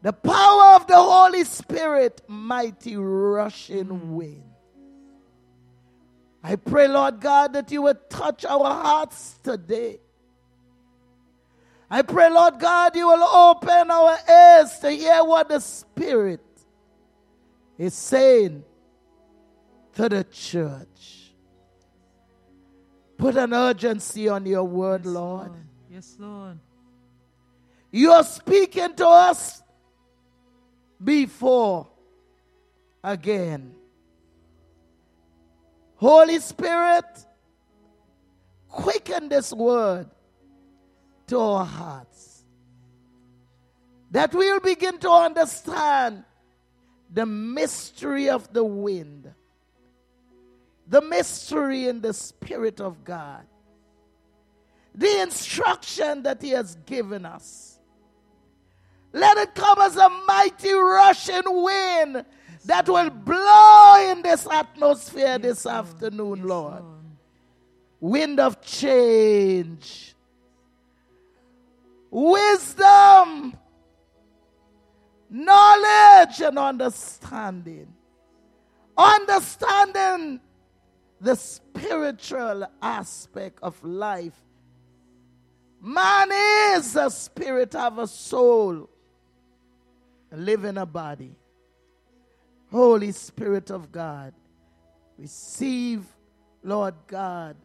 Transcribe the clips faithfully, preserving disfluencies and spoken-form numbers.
The power of the Holy Spirit, mighty rushing wind. I pray, Lord God, that you will touch our hearts today. I pray, Lord God, you will open our ears to hear what the Spirit is saying to the church. Put an urgency on your word, Yes, Lord. Lord. Yes, Lord. You are speaking to us before again. Holy Spirit, quicken this word to our hearts, that we'll begin to understand the mystery of the wind, the mystery in the Spirit of God, the instruction that He has given us. Let it come as a mighty rushing wind that will blow in this atmosphere Yes, this Lord. afternoon, Yes, Lord. Lord. Wind of change, wisdom, knowledge, and understanding. Understanding the spiritual aspect of life. Man is a spirit, have a soul, live in a body. Holy Spirit of God, receive, Lord God,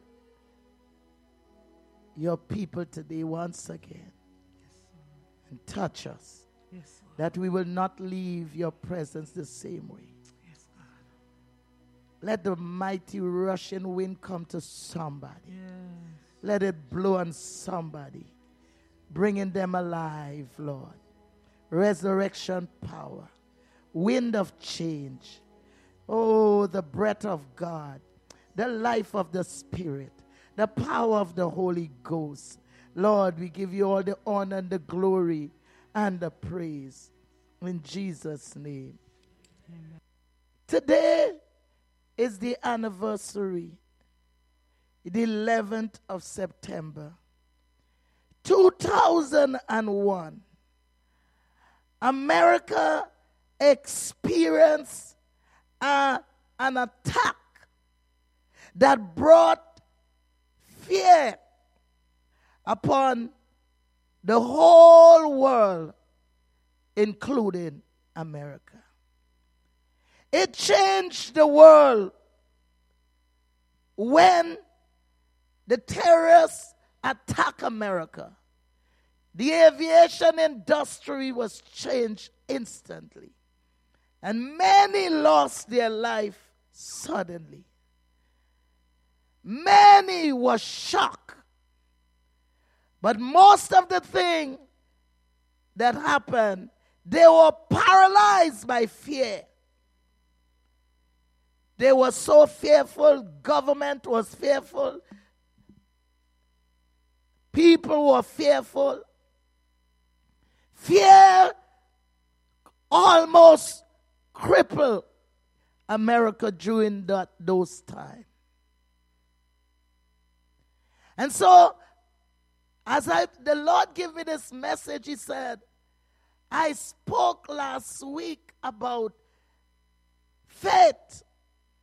your people today once again. And touch us, Yes, Lord. that we will not leave your presence the same way. Yes, God. Let the mighty rushing wind come to somebody. Yes. Let it blow on somebody, bringing them alive, Lord. Resurrection power, wind of change. Oh, the breath of God, the life of the Spirit, the power of the Holy Ghost. Lord, we give you all the honor and the glory and the praise. In Jesus' name. Amen. Today is the anniversary, the eleventh of September, two thousand one. America experienced a, an attack that brought fear upon the whole world, including America. It changed the world when the terrorists attacked America. The aviation industry was changed instantly. And many lost their life suddenly. Many were shocked. But most of the thing that happened, they were paralyzed by fear. They were so fearful. Government was fearful. People were fearful. Fear almost crippled America during that, those times. And so, as I, the Lord gave me this message, He said, I spoke last week about faith.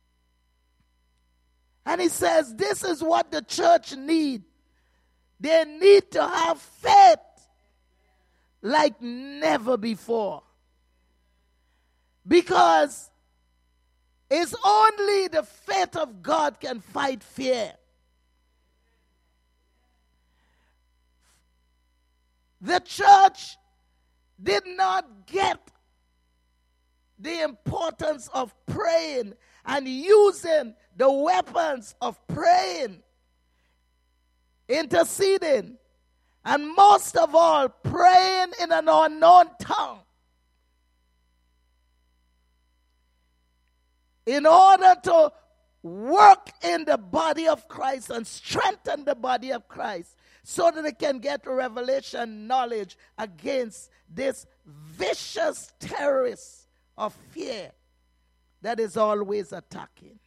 And He says, this is what the church needs. They need to have faith like never before. Because it's only the faith of God can fight fear. The church did not get the importance of praying and using the weapons of praying, interceding, and most of all, praying in an unknown tongue. In order to work in the body of Christ and strengthen the body of Christ so that they can get revelation knowledge against this vicious terrorist of fear that is always attacking.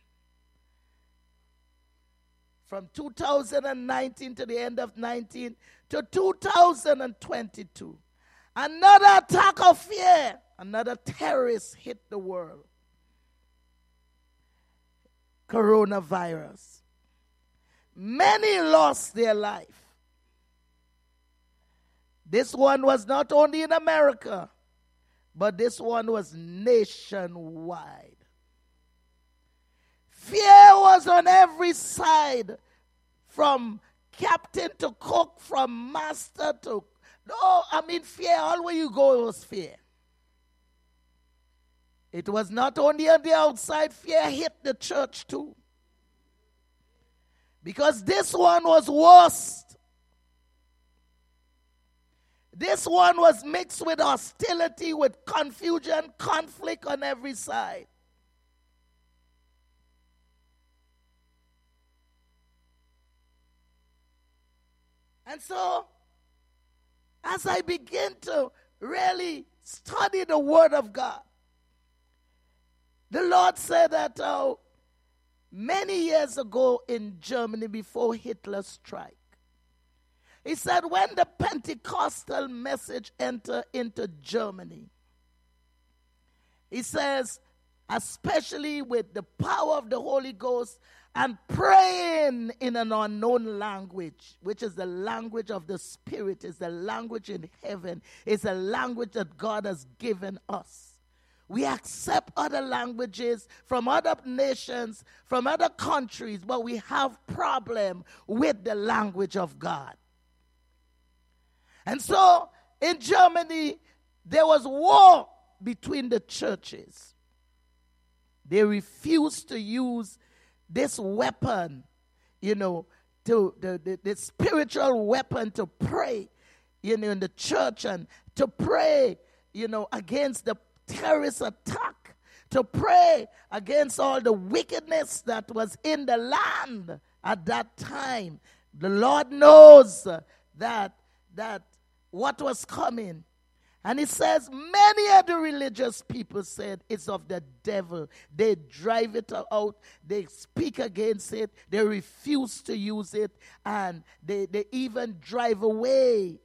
From two thousand nineteen to the end of nineteen to two thousand twenty-two, another attack of fear another terrorist hit the world. Coronavirus. Many lost their life. This one was not only in America, but this one was nationwide. Fear was on every side, from captain to cook, from master to... No, I mean fear, all where you go was fear. It was not only on the outside, fear hit the church too. Because this one was worst. This one was mixed with hostility, with confusion, conflict on every side. And so, as I begin to really study the Word of God, the Lord said that uh, many years ago in Germany, before Hitler's strike, He said when the Pentecostal message entered into Germany, He says, especially with the power of the Holy Ghost and praying in an unknown language, which is the language of the Spirit, is the language in heaven, is a language that God has given us. We accept other languages from other nations, from other countries, but we have problem with the language of God. And so, in Germany, there was war between the churches. They refused to use this weapon, you know, to the, the, the spiritual weapon to pray, you know, in the church, and to pray, you know, against the terrorist attack, to pray against all the wickedness that was in the land at that time. The Lord knows that, that what was coming. And He says, many of the religious people said it's of the devil. They drive it out. They speak against it. They refuse to use it. And they, they even drive away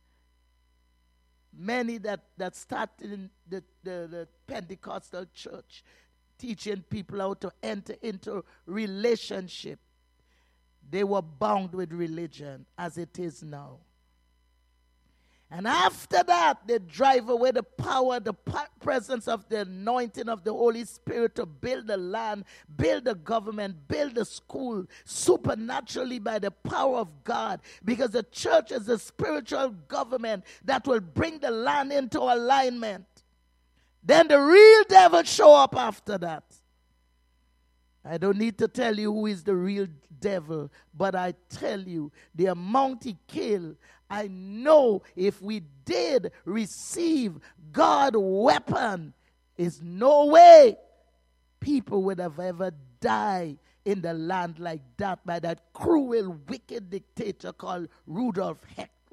many that, that started in the, the, the Pentecostal church, teaching people how to enter into relationship. They were bound with religion as it is now. And after that, they drive away the power, the presence of the anointing of the Holy Spirit to build the land, build the government, build the school, supernaturally by the power of God. Because the church is a spiritual government that will bring the land into alignment. Then the real devil show up after that. I don't need to tell you who is the real devil, but I tell you, the amount he killed, I know if we did receive God's weapon, is no way people would have ever died in the land like that by that cruel, wicked dictator called Rudolf Heckler.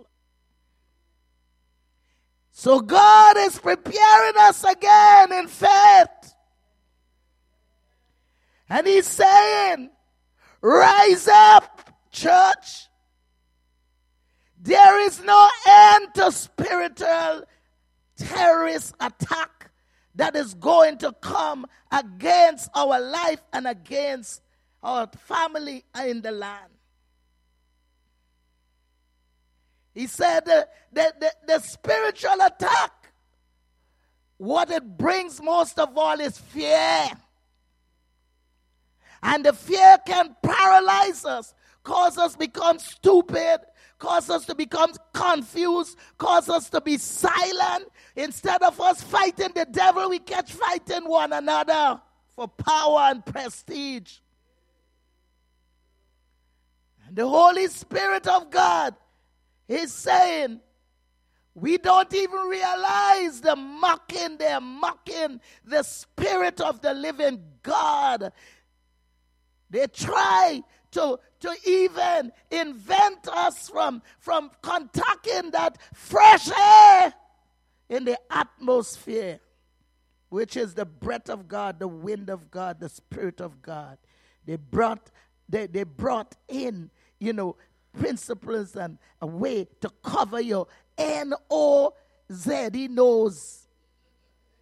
So God is preparing us again in faith. And He's saying, rise up, church. There is no end to spiritual terrorist attack that is going to come against our life and against our family in the land. He said the, the, the, the spiritual attack, what it brings most of all is fear. And the fear can paralyze us, cause us to become stupid, cause us to become confused, cause us to be silent. Instead of us fighting the devil, we catch fighting one another for power and prestige. And the Holy Spirit of God is saying, we don't even realize the mocking, they're mocking the Spirit of the living God. They try to, to even invent us from, from contacting that fresh air in the atmosphere, which is the breath of God, the wind of God, the Spirit of God. They brought, they, they brought in, you know, principles and a way to cover your N O Z E, nose.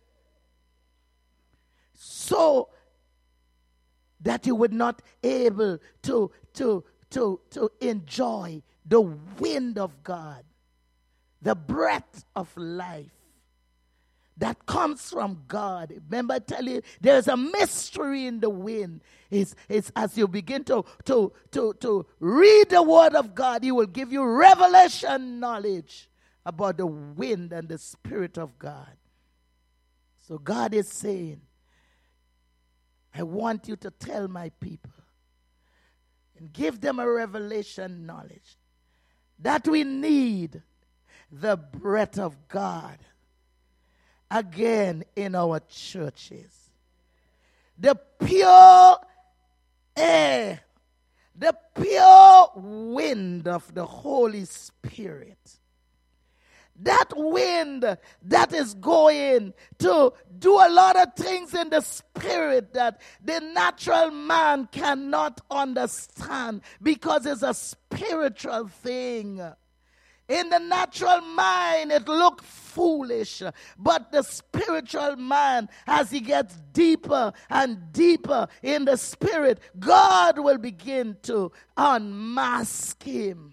so that you would not able to, to, to, to enjoy the wind of God, the breath of life that comes from God. Remember, I tell you, there's a mystery in the wind. It's, it's as you begin to, to, to, to read the word of God, he will give you revelation knowledge about the wind and the Spirit of God. So God is saying, I want you to tell my people and give them a revelation knowledge that we need the breath of God again in our churches. The pure air, the pure wind of the Holy Spirit. That wind that is going to do a lot of things in the spirit that the natural man cannot understand because it's a spiritual thing. In the natural mind, it looks foolish. But the spiritual man, as he gets deeper and deeper in the spirit, God will begin to unmask him.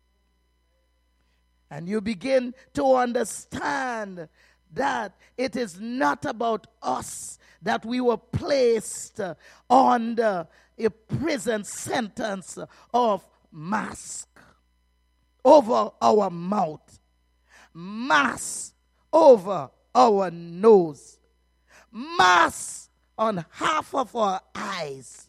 And you begin to understand that it is not about us, that we were placed under a prison sentence of mask over our mouth, mask over our nose, mask on half of our eyes.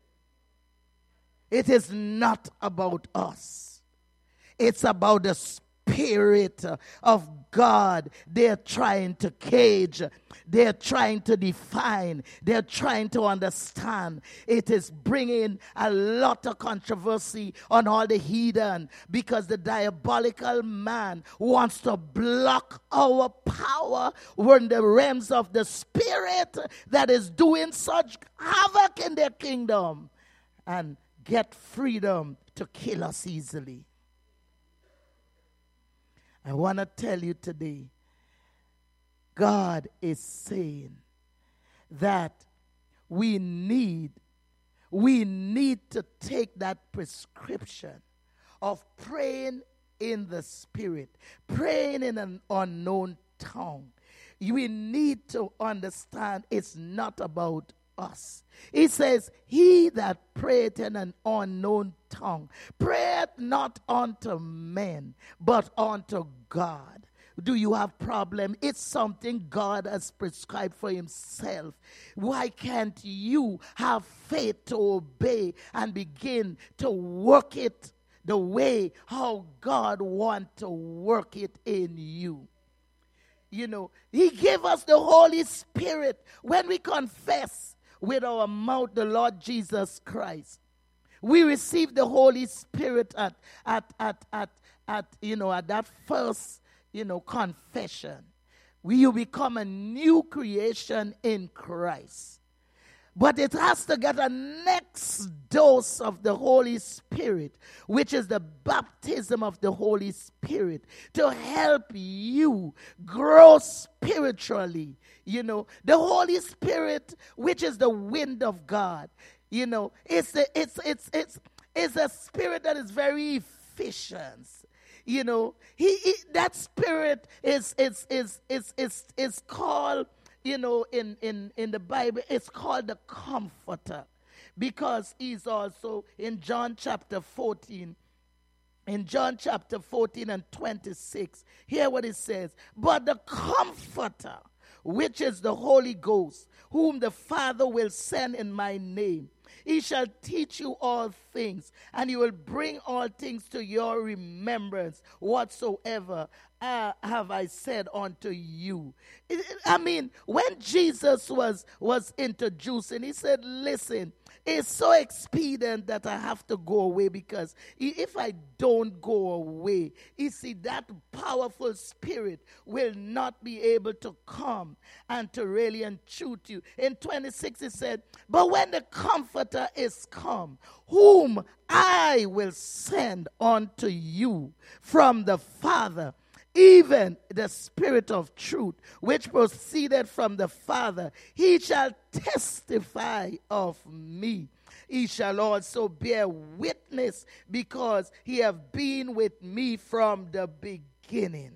It is not about us. It's about the Spirit of God. They're trying to cage. They're trying to define. They're trying to understand. It is bringing a lot of controversy on all the heathen because the diabolical man wants to block our power when the realms of the Spirit that is doing such havoc in their kingdom and get freedom to kill us easily. I want to tell you today, God is saying that we need, we need to take that prescription of praying in the Spirit, praying in an unknown tongue. We need to understand it's not about us. He says, he that prayeth in an unknown tongue prayeth not unto men, but unto God. Do you have problem? It's something God has prescribed for himself. Why can't you have faith to obey and begin to work it the way how God wants to work it in you? You know, he gave us the Holy Spirit when we confess with our mouth the Lord Jesus Christ. We receive the Holy Spirit at, at, at, at, at, you know, at that first, you know, confession. We, you become a new creation in Christ. But it has to get a next dose of the Holy Spirit, which is the baptism of the Holy Spirit, to help you grow spiritually. You know, the Holy Spirit, which is the wind of God, you know, it's a, it's it's it's it's a spirit that is very efficient. You know, he, he that spirit is is is is is is called, you know, in, in, in the Bible, it's called the Comforter, because he's also in John chapter fourteen, in John chapter fourteen and twenty-six, hear what it says. But the Comforter, which is the Holy Ghost, whom the Father will send in my name, he shall teach you all things, and he will bring all things to your remembrance, whatsoever uh, have I said unto you. I mean, when Jesus was, was introducing, he said, listen, it's so expedient that I have to go away, because if I don't go away, you see, that powerful spirit will not be able to come and to really entreat you. In twenty-six, it said, but when the Comforter is come, whom I will send unto you from the Father, even the Spirit of truth, which proceeded from the Father. He shall testify of me. He shall also bear witness, because he have been with me from the beginning.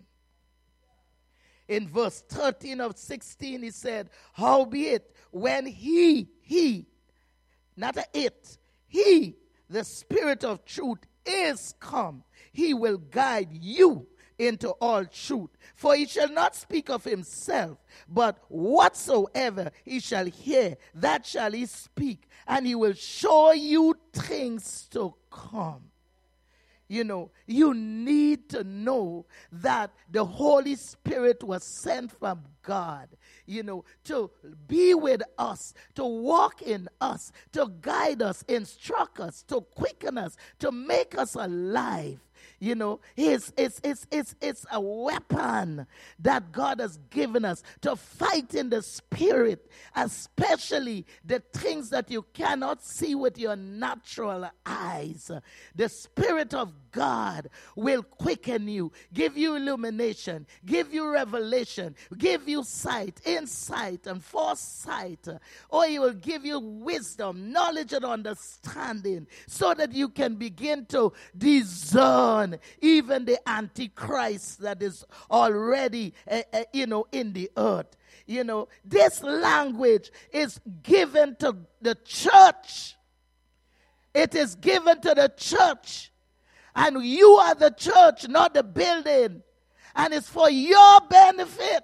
In verse thirteen of sixteen, he said, howbeit, when he, he, not a it, he, the Spirit of truth, is come, he will guide you into all truth. For he shall not speak of himself, but whatsoever he shall hear, that shall he speak, and he will show you things to come. You know, you need to know that the Holy Spirit was sent from God, you know, to be with us, to walk in us, to guide us, instruct us, to quicken us, to make us alive. You know, it's, it's, it's, it's, it's a weapon that God has given us to fight in the spirit, especially the things that you cannot see with your natural eyes. The Spirit of God will quicken you, give you illumination, give you revelation, give you sight, insight, and foresight. Or he will give you wisdom, knowledge, and understanding, so that you can begin to discern even the Antichrist that is already, uh, uh, you know, in the earth. You know, this language is given to the church. It is given to the church. And you are the church, not the building. And it's for your benefit.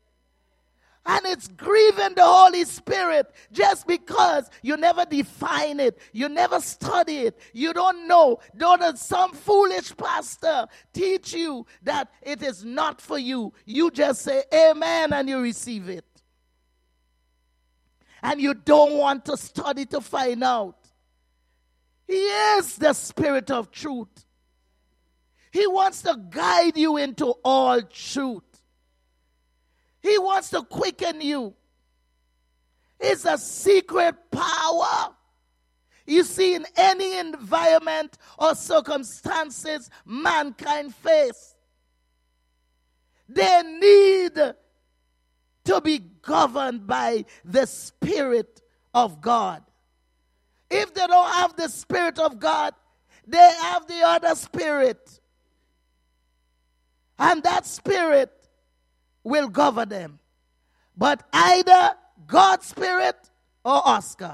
And it's grieving the Holy Spirit just because you never define it. You never study it. You don't know. Don't some foolish pastor teach you that it is not for you. You just say amen and you receive it. And you don't want to study to find out. He is the Spirit of truth. He wants to guide you into all truth. He wants to quicken you. It's a secret power. You see, in any environment or circumstances mankind face, they need to be governed by the Spirit of God. If they don't have the Spirit of God, they have the other spirit. And that spirit will govern them. But either God's Spirit or Oscar.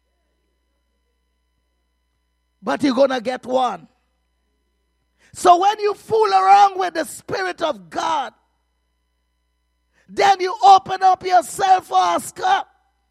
But you're going to get one. So when you fool around with the Spirit of God, then you open up yourself for Oscar.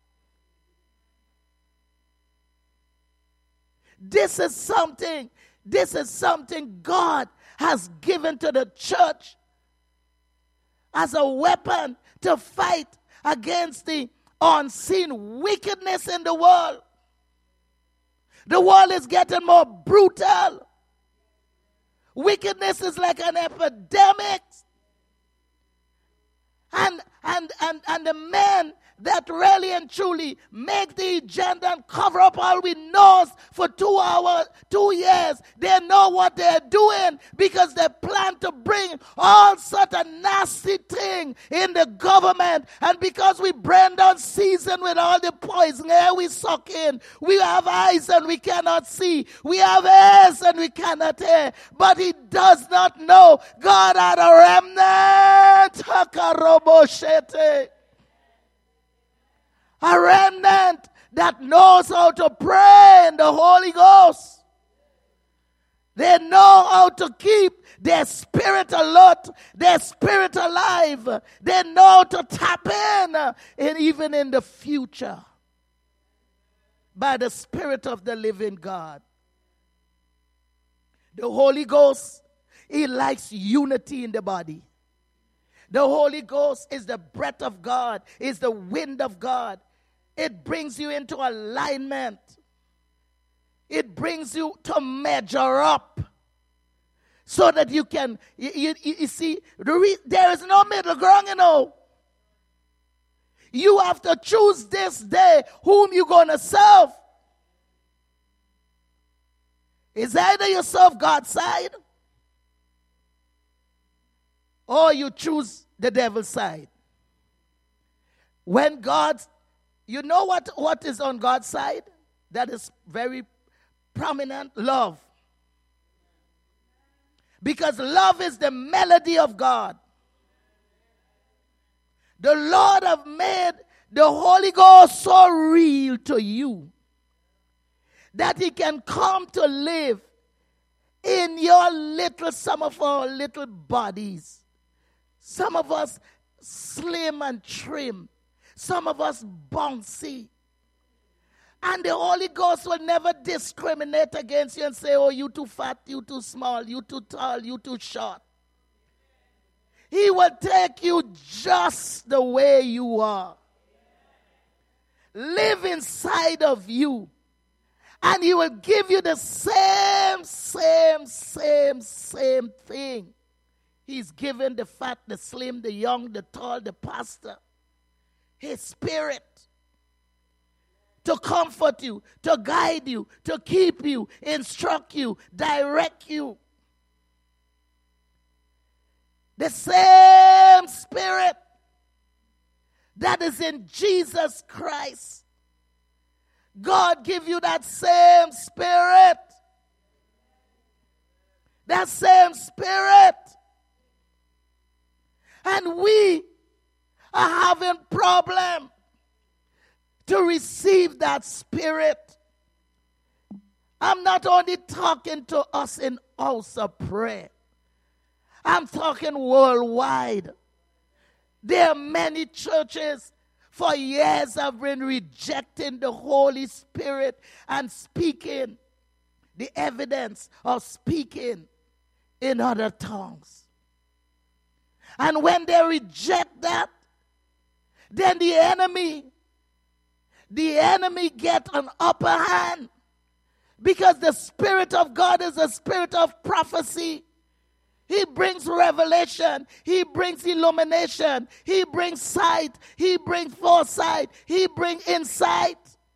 This is something, this is something God has given to the church as a weapon to fight against the unseen wickedness in the world. The world is getting more brutal. Wickedness is like an epidemic. And, and, and, and the men that really and truly make the agenda and cover up all we know for two hours, two years. They know what they're doing because they plan to bring all sort of nasty thing in the government. And because we brain down season with all the poison air we suck in, we have eyes and we cannot see. We have ears and we cannot hear. But he does not know God had a remnant. Hakaroboshete. A remnant that knows how to pray in the Holy Ghost. They know how to keep their spirit alert, their spirit alive. They know how to tap in, and even in the future, by the Spirit of the living God. The Holy Ghost, he likes unity in the body. The Holy Ghost is the breath of God, is the wind of God. It brings you into alignment. It brings you to measure up so that you can, you, you, you see, there is no middle ground, you know. You have to choose this day whom you're going to serve. It's either you serve God's side or you choose the devil's side. When God, you know what, what is on God's side? That is very prominent, love. Because love is the melody of God. The Lord have made the Holy Ghost so real to you that he can come to live in your little, some of our little bodies. Some of us slim and trim. Some of us bouncy. And the Holy Ghost will never discriminate against you and say, oh, you too fat, you too small, you too tall, you too short. He will take you just the way you are. Live inside of you. And he will give you the same, same, same, same thing. He's given the fat, the slim, the young, the tall, the pastor. His spirit. To comfort you, to guide you, to keep you, instruct you, direct you. The same spirit that is in Jesus Christ. God give you that same spirit. That same spirit. And we are having problem to receive that spirit. I'm not only talking to us in house of prayer. I'm talking worldwide. There are many churches for years have been rejecting the Holy Spirit and speaking the evidence of speaking in other tongues. And when they reject that, then the enemy The enemy get an upper hand because the Spirit of God is a spirit of prophecy. He brings revelation. He brings illumination. He brings sight. He brings foresight. He brings insight.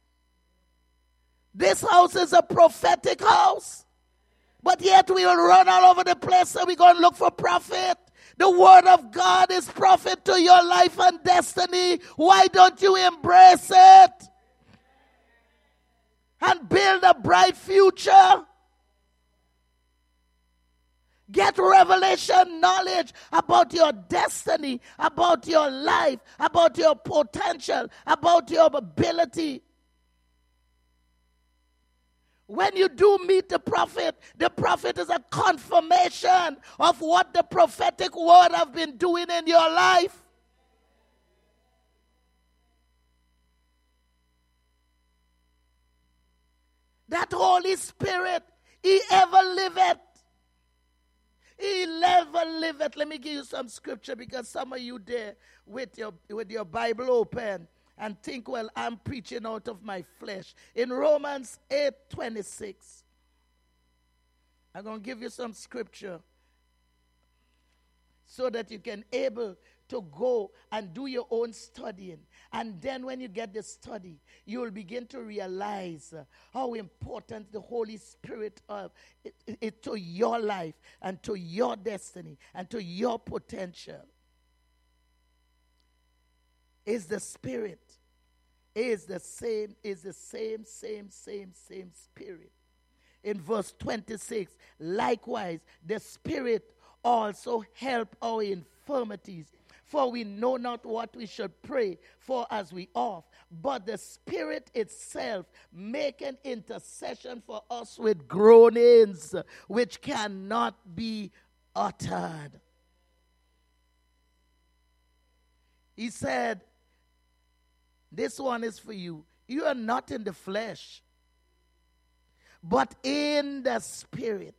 This house is a prophetic house. But yet we will run all over the place and we're going to look for prophet. The word of God is prophet to your life and destiny. Why don't you embrace it? And build a bright future. Get revelation knowledge about your destiny, about your life, about your potential, about your ability. When you do meet the prophet, the prophet is a confirmation of what the prophetic word have been doing in your life. That Holy Spirit, he ever liveth. He never liveth. Let me give you some scripture because some of you there with your, with your Bible open and think, well, I'm preaching out of my flesh. In Romans eight twenty-six, I'm going to give you some scripture so that you can able to go and do your own studying. And then when you get the study, you will begin to realize uh, how important the Holy Spirit uh, it, it, to your life and to your destiny and to your potential. Is the Spirit. Is the same, is the same, same, same, same Spirit. In verse twenty-six, likewise, the Spirit also help our infirmities. For we know not what we should pray for as we ought, but the Spirit itself make an intercession for us with groanings which cannot be uttered. He said, this one is for you. You are not in the flesh, but in the Spirit.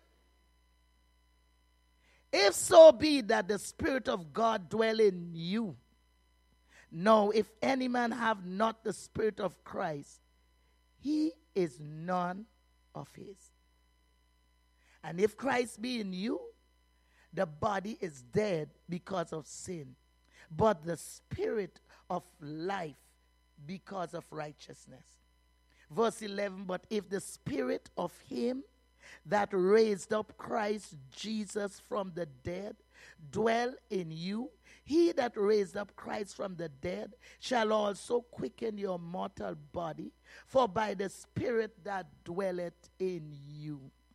If so be that the Spirit of God dwell in you. Now, if any man have not the Spirit of Christ, he is none of his. And if Christ be in you, the body is dead because of sin, but the Spirit of life because of righteousness. Verse eleven, but if the Spirit of him that raised up Christ Jesus from the dead dwell in you, he that raised up Christ from the dead shall also quicken your mortal body, for by the Spirit that dwelleth in you.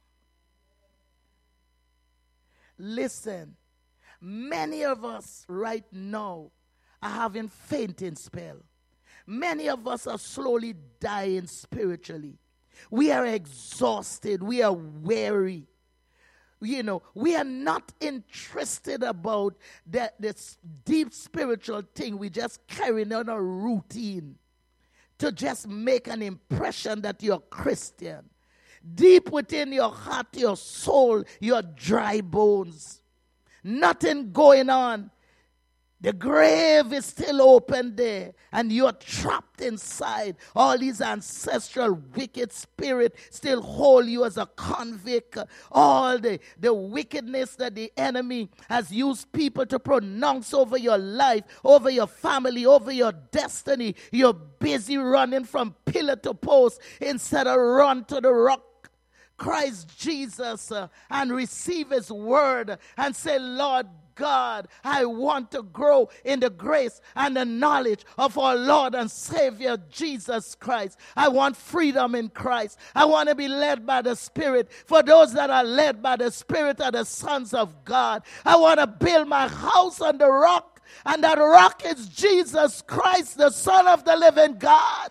Listen, many of us right now are having fainting spell. Many of us are slowly dying spiritually. We are exhausted. We are weary. You know, we are not interested about that this deep spiritual thing. We just carrying on a routine to just make an impression that you're Christian. Deep within your heart, your soul, your dry bones. Nothing going on. The grave is still open there, and you're trapped inside. All these ancestral wicked spirits still hold you as a convict. All the, the wickedness that the enemy has used people to pronounce over your life, over your family, over your destiny. You're busy running from pillar to post instead of run to the rock, Christ Jesus, uh, and receive his word and say, Lord God, I want to grow in the grace and the knowledge of our Lord and Savior Jesus Christ. I want freedom in Christ. I want to be led by the Spirit. For those that are led by the Spirit are the sons of God. I want to build my house on the rock, and that rock is Jesus Christ, the Son of the living God.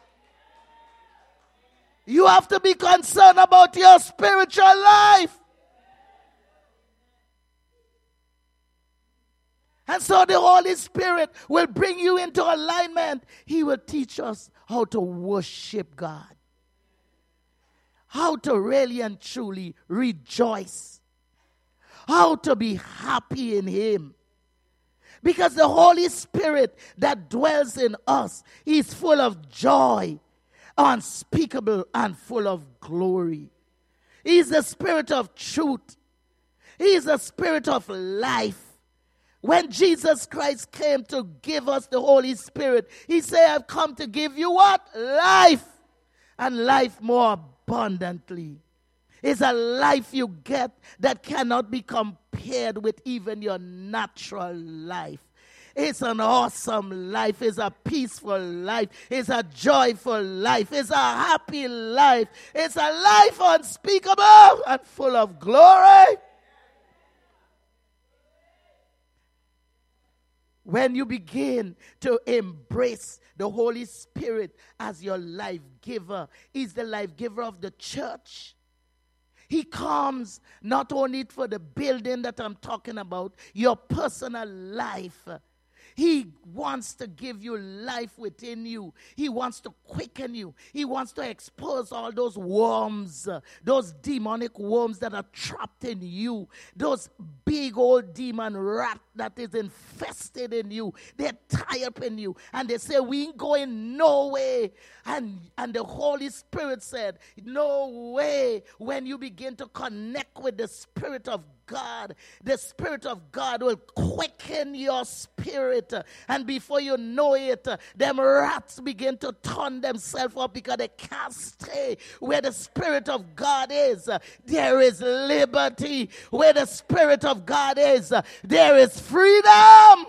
You have to be concerned about your spiritual life. And so the Holy Spirit will bring you into alignment. He will teach us how to worship God. How to really and truly rejoice. How to be happy in him. Because the Holy Spirit that dwells in us is full of joy, unspeakable and full of glory. He is the Spirit of truth. He is the Spirit of life. When Jesus Christ came to give us the Holy Spirit, he said, I've come to give you what? Life. And life more abundantly. It's a life you get that cannot be compared with even your natural life. It's an awesome life. It's a peaceful life. It's a joyful life. It's a happy life. It's a life unspeakable and full of glory. When you begin to embrace the Holy Spirit as your life giver, He's the life giver of the church. He comes not only for the building that I'm talking about, your personal life. He wants to give you life within you. He wants to quicken you. He wants to expose all those worms, uh, those demonic worms that are trapped in you, those big old demon rat that is infested in you. They're tied up in you. And they say, we ain't going no way. And, and the Holy Spirit said, no way. When you begin to connect with the Spirit of God, the Spirit of God will quicken your spirit, and before you know it, them rats begin to turn themselves up because they can't stay where the Spirit of God is. There is liberty. Where the Spirit of God is, there is freedom.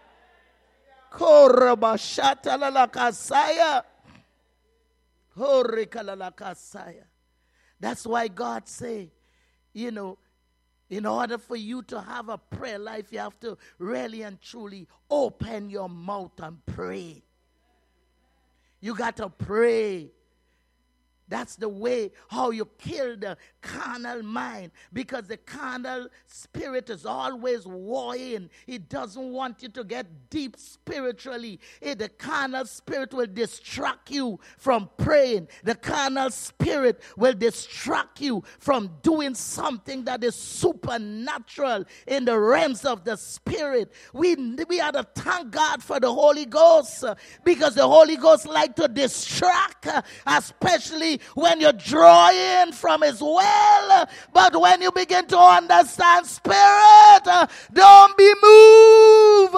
That's why God say, you know, in order for you to have a prayer life, you have to really and truly open your mouth and pray. You got to pray. That's the way how you kill the carnal mind, because the carnal spirit is always warring. It doesn't want you to get deep spiritually. It, the carnal spirit will distract you from praying. The carnal spirit will distract you from doing something that is supernatural in the realms of the spirit. We, we are to thank God for the Holy Ghost, uh, because the Holy Ghost like to distract, uh, especially when you're drawing from his well. But when you begin to understand spirit, uh, don't be moved.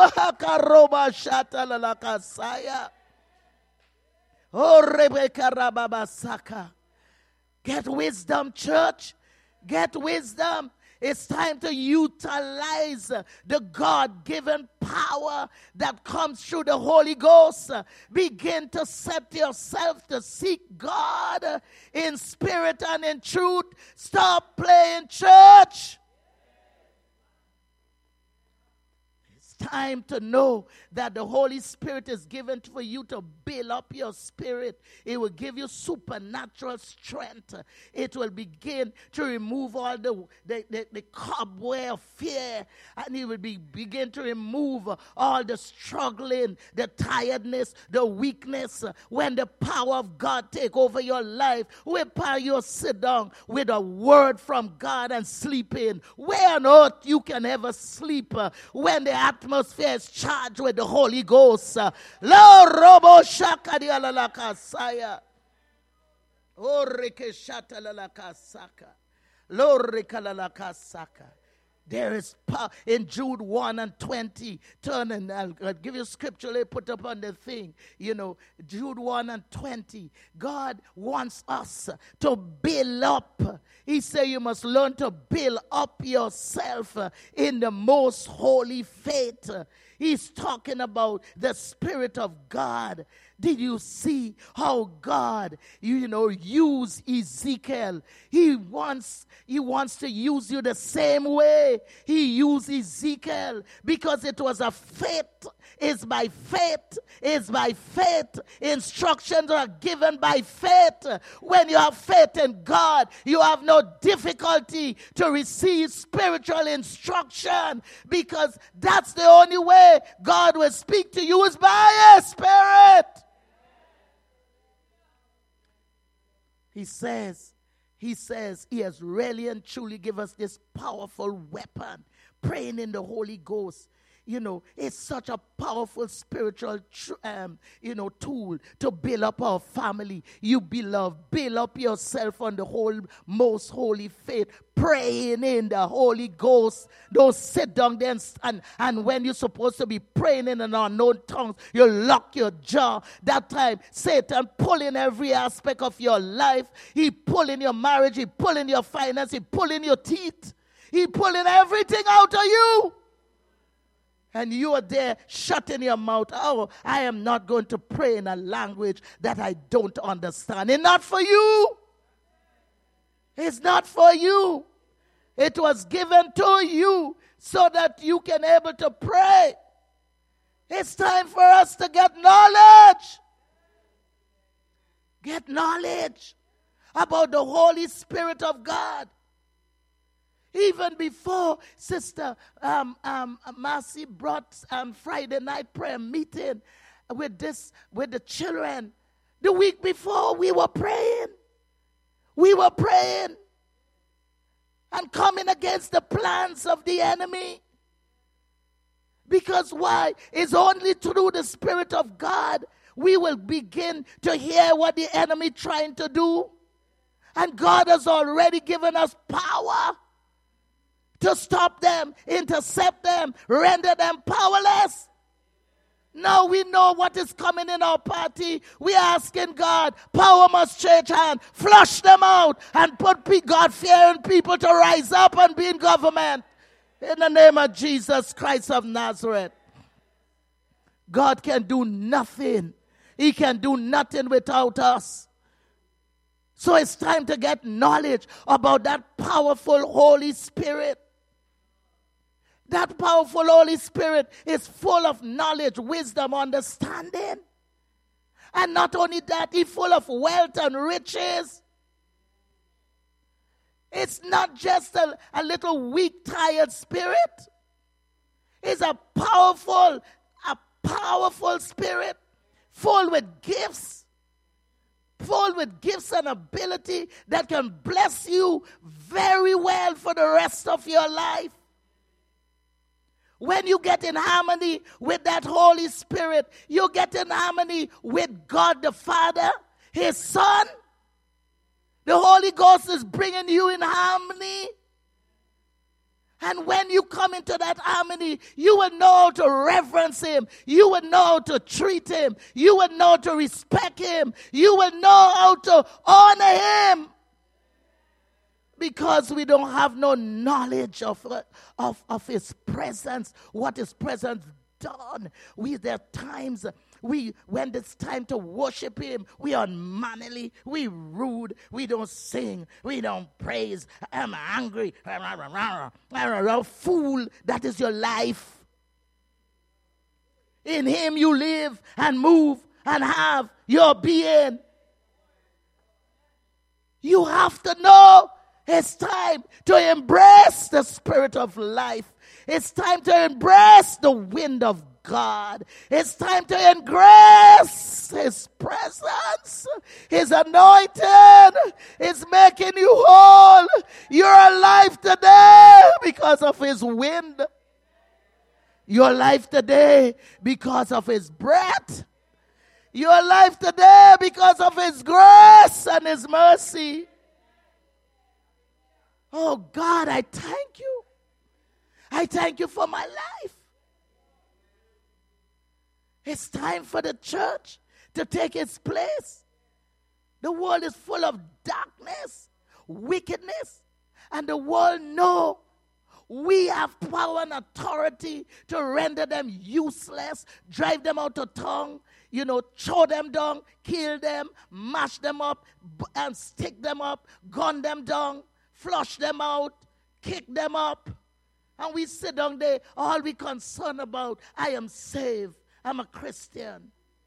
Get wisdom, church. Get wisdom. It's time to utilize the God-given power that comes through the Holy Ghost. Begin to set yourself to seek God in spirit and in truth. Stop playing church. Time to know that the Holy Spirit is given for you to build up your spirit. It will give you supernatural strength. It will begin to remove all the, the, the, the cobweb of fear, and it will be, begin to remove all the struggling, the tiredness, the weakness. When the power of God take over your life, where power you sit down with a word from God and sleep in. Where on earth you can ever sleep uh, when the atmosphere atmosphere is charged with the Holy Ghost. Lo robo shakadialalakasaya. O rekeshatalalakasaka. Lo rekalalakasaka. There is power in Jude one and twenty. Turn and I'll, I'll give you scripture. They put up on the thing. You know, Jude one and twenty. God wants us to build up. He said you must learn to build up yourself in the most holy faith. He's talking about the Spirit of God. Did you see how God, you, you know, used Ezekiel? He wants, he wants to use you the same way he used Ezekiel, because it was a faith. It's by faith. It's by faith. Instructions are given by faith. When you have faith in God, you have no difficulty to receive spiritual instruction, because that's the only way God will speak to you is by His Spirit. He says, he says, he has really and truly given us this powerful weapon, praying in the Holy Ghost. You know, it's such a powerful spiritual, um, you know, tool to build up our family. You beloved, build up yourself on the whole, most holy faith, praying in the Holy Ghost. Don't sit down there and, and, and when you're supposed to be praying in an unknown tongues, you lock your jaw. That time, Satan pulling every aspect of your life. He pulling your marriage. He pulling your finance. He pulling your teeth. He pulling everything out of you. And you are there shutting your mouth. Oh, I am not going to pray in a language that I don't understand. It's not for you. It's not for you. It was given to you so that you can able to pray. It's time for us to get knowledge. Get knowledge about the Holy Spirit of God. Even before Sister um, um, Marcy brought um, Friday night prayer meeting with this with the children, the week before we were praying. We were praying and coming against the plans of the enemy. Because why? It's only through the Spirit of God we will begin to hear what the enemy trying to do. And God has already given us power to stop them, intercept them, render them powerless. Now we know what is coming in our party. We are asking God, power must change hand, flush them out, and put God-fearing people to rise up and be in government. In the name of Jesus Christ of Nazareth. God can do nothing. He can do nothing without us. So it's time to get knowledge about that powerful Holy Spirit. That powerful Holy Spirit is full of knowledge, wisdom, understanding. And not only that, he's full of wealth and riches. It's not just a, a little weak, tired spirit. It's a powerful, a powerful spirit full with gifts. Full with gifts and ability that can bless you very well for the rest of your life. When you get in harmony with that Holy Spirit, you get in harmony with God the Father, His Son. The Holy Ghost is bringing you in harmony. And when you come into that harmony, you will know how to reverence Him. You will know how to treat Him. You will know how to respect Him. You will know how to honor Him. Because we don't have no knowledge of, uh, of, of his presence, what his presence done. We, there are times we, when it's time to worship him, we are unmanly, we rude, we don't sing, we don't praise. I'm angry. Fool, that is your life. In him you live and move and have your being. You have to know it's time to embrace the spirit of life. It's time to embrace the wind of God. It's time to embrace his presence. His anointing is making you whole. You're alive today because of his wind. You're alive today because of his breath. You're alive today because of his grace and his mercy. Oh God, I thank you. I thank you for my life. It's time for the church to take its place. The world is full of darkness, wickedness, and the world knows we have power and authority to render them useless, drive them out of town, you know, chow them down, kill them, mash them up, and stick them up, gun them down, flush them out, kick them up. And we sit down there, all we concerned about, I am saved, I'm a Christian.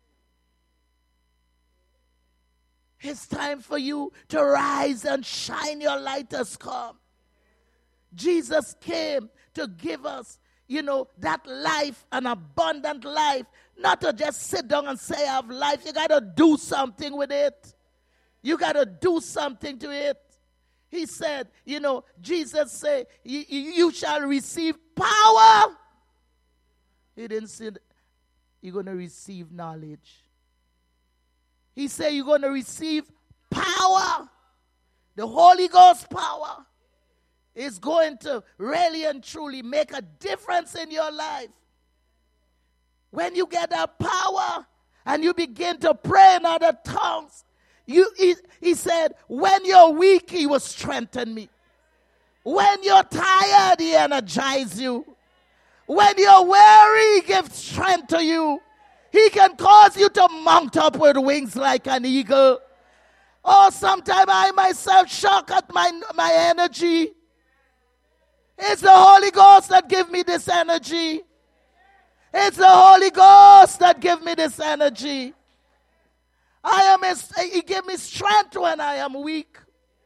It's time for you to rise and shine. Your light has come. Jesus came to give us, you know, that life, an abundant life. Not to just sit down and say I have life. You got to do something with it. You got to do something to it. He said, you know, Jesus said, you, you shall receive power. He didn't say you're going to receive knowledge. He said you're going to receive power. The Holy Ghost power is going to really and truly make a difference in your life. When you get that power and you begin to pray in other tongues, you, he, he said, when you're weak, he will strengthen me. When you're tired, he energizes you. When you're weary, he gives strength to you. He can cause you to mount up with wings like an eagle. Oh, sometimes I myself shock at my, my energy. It's the Holy Ghost that gives me this energy. It's the Holy Ghost that gives me this energy. I am his, he gives me strength when I am weak.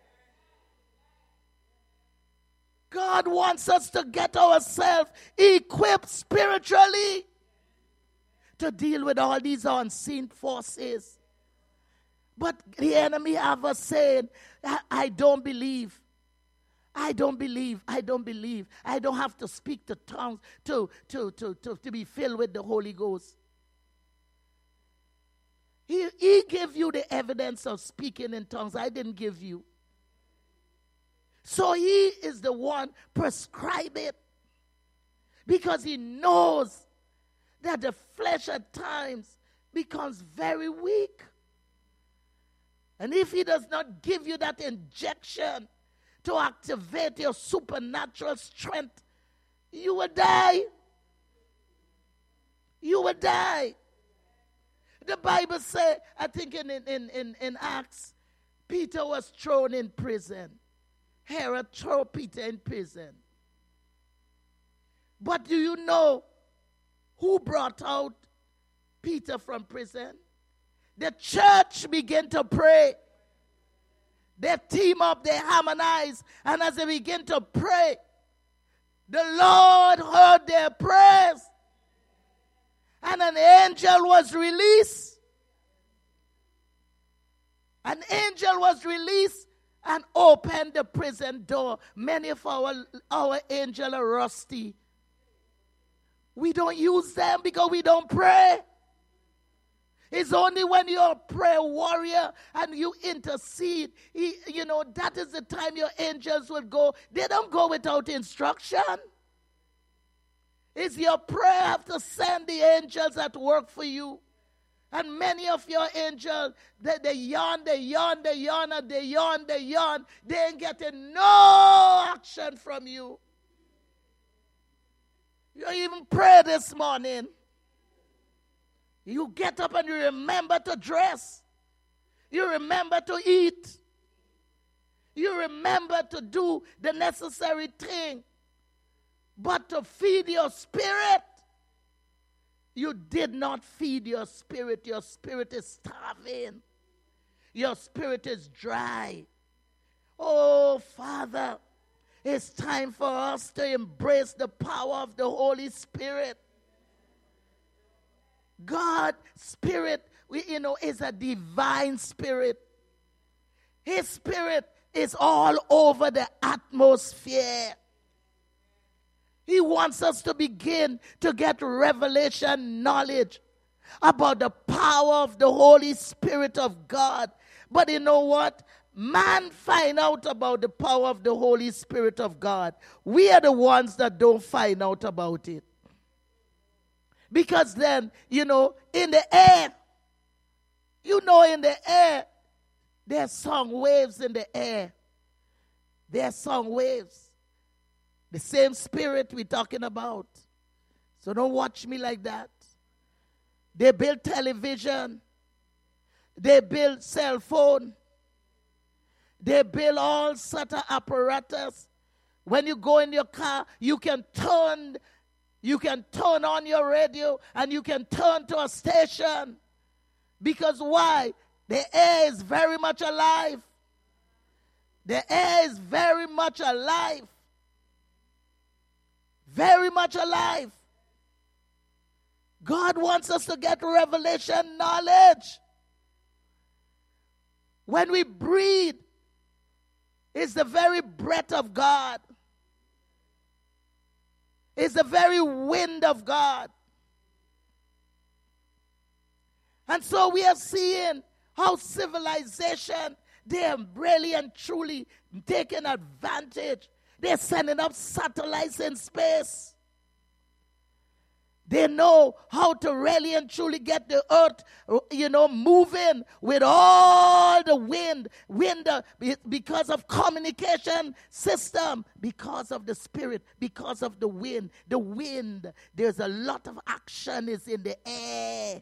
God wants us to get ourselves equipped spiritually to deal with all these unseen forces. But the enemy have us saying, I, I don't believe. I don't believe. I don't believe. I don't have to speak the tongues to, to, to, to, to be filled with the Holy Ghost. He, he gave you the evidence of speaking in tongues. I didn't give you. So he is the one prescribe it. Because he knows that the flesh at times becomes very weak. And if he does not give you that injection to activate your supernatural strength, you will die. You will die. The Bible says, I think in, in, in, in Acts, Peter was thrown in prison. Herod threw Peter in prison. But do you know who brought out Peter from prison? The church began to pray. They team up, they harmonize, and as they begin to pray, the Lord heard their prayers. And an angel was released. An angel was released and opened the prison door. Many of our, our angels are rusty. We don't use them because we don't pray. It's only when you're a prayer warrior and you intercede, you know, that is the time your angels will go. They don't go without instruction. It's your prayer have to send the angels that work for you And many of your angels, they, they yawn, they yawn, they yawn, and they yawn, they yawn. They ain't getting no action from you. You even pray this morning. You get up and you remember to dress. You remember to eat. You remember to do the necessary thing. But to feed your spirit, you did not feed your spirit. Your spirit is starving. Your spirit is dry. Oh, Father, it's time for us to embrace the power of the Holy Spirit. God, Spirit, we, you know, is a divine spirit. His spirit is all over the atmosphere. He wants us to begin to get revelation knowledge about the power of the Holy Spirit of God. But you know what? Man find out about the power of the Holy Spirit of God. We are the ones that don't find out about it. Because then, you know, in the air, you know in the air, there's sound waves in the air. There's sound waves. The same spirit we're talking about. So don't watch me like that. They build television. They build cell phone. They build all sort of apparatus. When you go in your car, you can turn, you can turn on your radio and you can turn to a station. Because why? The air is very much alive. The air is very much alive. Very much alive. God wants us to get revelation knowledge. When we breathe, it's the very breath of God. It's the very wind of God. And so we are seeing how civilization, they are really and truly taking advantage. They're sending up satellites in space. They know how to really and truly get the earth, you know, moving with all the wind. Wind uh, because of communication system, because of the spirit, because of the wind. The wind, there's a lot of action is in the air.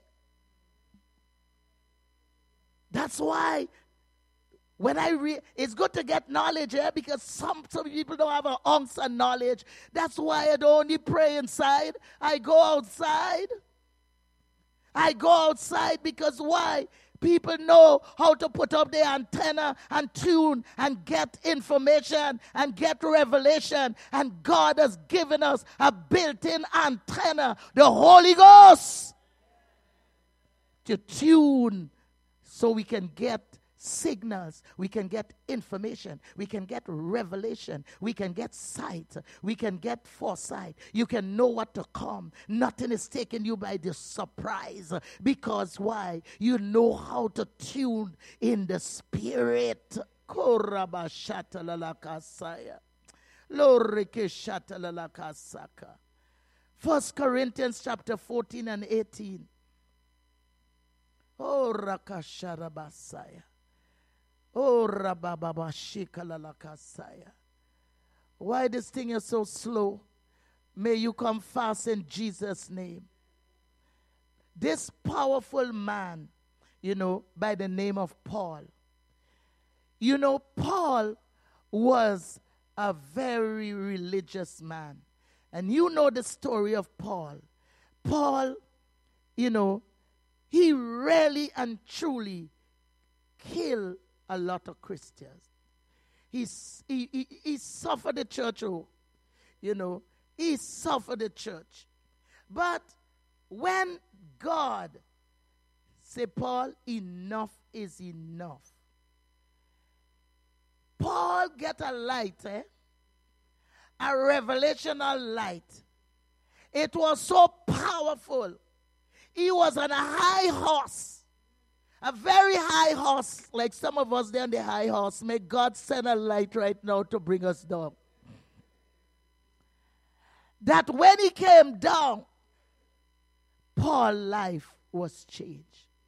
That's why when I read, it's good to get knowledge, eh? Because some, some people don't have an ounce of knowledge. That's why I don't only pray inside. I go outside. I go outside because why? People know how to put up their antenna and tune and get information and get revelation. And God has given us a built-in antenna, the Holy Ghost, to tune so we can get signals, we can get information, we can get revelation, we can get sight, we can get foresight. You can know what to come. Nothing is taking you by the surprise. Because why? You know how to tune in the spirit. First Corinthians chapter fourteen and eighteen. Oh, Rakasharabasaya. Oh, Rabababa Shikalalakasaya. Why this thing is so slow? May you come fast in Jesus' name. This powerful man, you know, by the name of Paul. You know, Paul was a very religious man. And you know the story of Paul. Paul, you know, he really and truly killed a lot of Christians. He's, he, he, he suffered the church, oh, you know, he suffered the church. But when God said, Paul, enough is enough. Paul get a light, eh? A revelational light. It was so powerful. He was on a high horse, a very high horse, like some of us there on the high horse. May God send a light right now to bring us down. That when he came down, Paul's life was changed.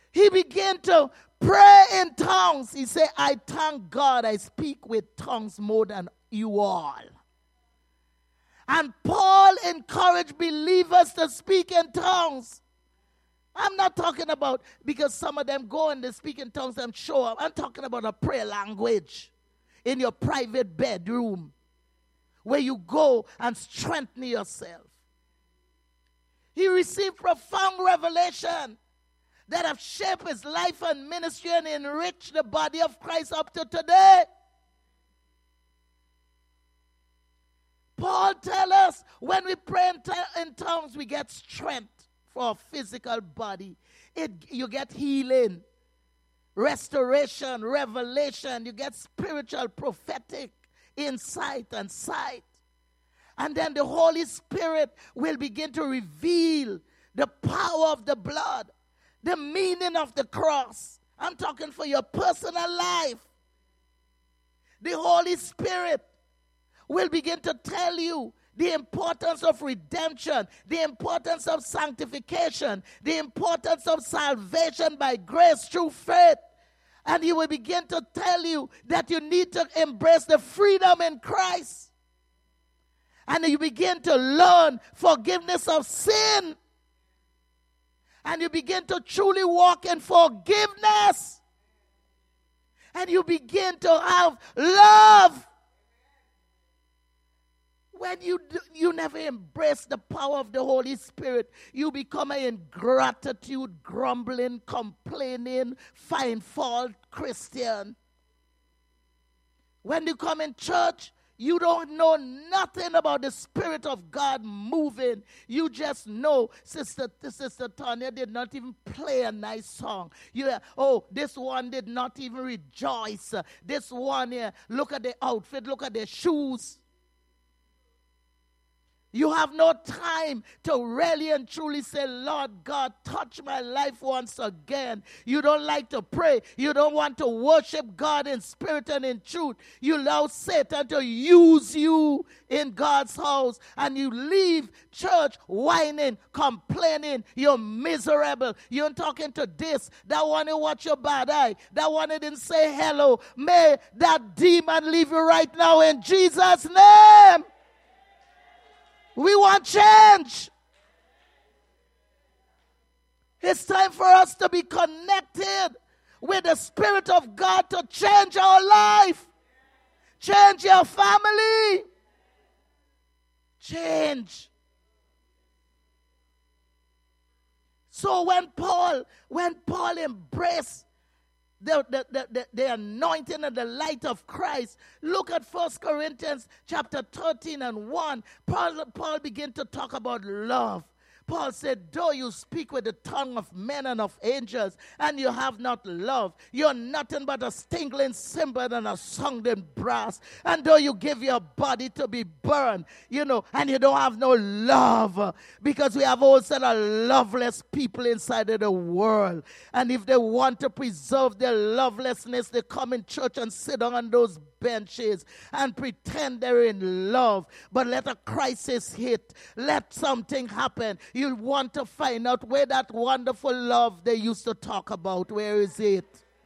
he began to pray in tongues. He said, I thank God I speak with tongues more than you all. And Paul encouraged believers to speak in tongues. I'm not talking about, because some of them go and they speak in tongues, I'm sure. I'm talking about a prayer language in your private bedroom where you go and strengthen yourself. He received profound revelation that have shaped his life and ministry and enriched the body of Christ up to today. Paul tells us when we pray in, t- in tongues, we get strength for our physical body. It, you get healing, restoration, revelation. You get spiritual, prophetic insight and sight. And then the Holy Spirit will begin to reveal the power of the blood, the meaning of the cross. I'm talking for your personal life. The Holy Spirit will begin to tell you the importance of redemption, the importance of sanctification, the importance of salvation by grace through faith. And he will begin to tell you that you need to embrace the freedom in Christ. And you begin to learn forgiveness of sin. And you begin to truly walk in forgiveness. And you begin to have love. When you do, you never embrace the power of the Holy Spirit, you become an ingratitude, grumbling, complaining, find fault Christian. When you come in church, you don't know nothing about the Spirit of God moving. You just know Sister, Sister Tanya did not even play a nice song. You, oh, this one did not even rejoice. This one here, look at the outfit, look at the shoes. You have no time to really and truly say, Lord God, touch my life once again. You don't like to pray. You don't want to worship God in spirit and in truth. You allow Satan to use you in God's house. And you leave church whining, complaining. You're miserable. You're talking to this. That one who watch your bad eye. That one who didn't say hello. May that demon leave you right now in Jesus' name. We want change. It's time for us to be connected with the Spirit of God to change our life. Change your family. Change. So when Paul, when Paul embraced The, the, the, the, the anointing and the light of Christ. Look at First Corinthians chapter thirteen and one. Paul, Paul began to talk about love. Paul said, though you speak with the tongue of men and of angels, and you have not love, you're nothing but a stingling cymbal and a sounding brass. And though you give your body to be burned, you know, and you don't have no love, because we have all set of loveless people inside of the world. And if they want to preserve their lovelessness, they come in church and sit on those benches and pretend they're in love. But let a crisis hit. Let something happen. You'll want to find out where that wonderful love they used to talk about, where is it?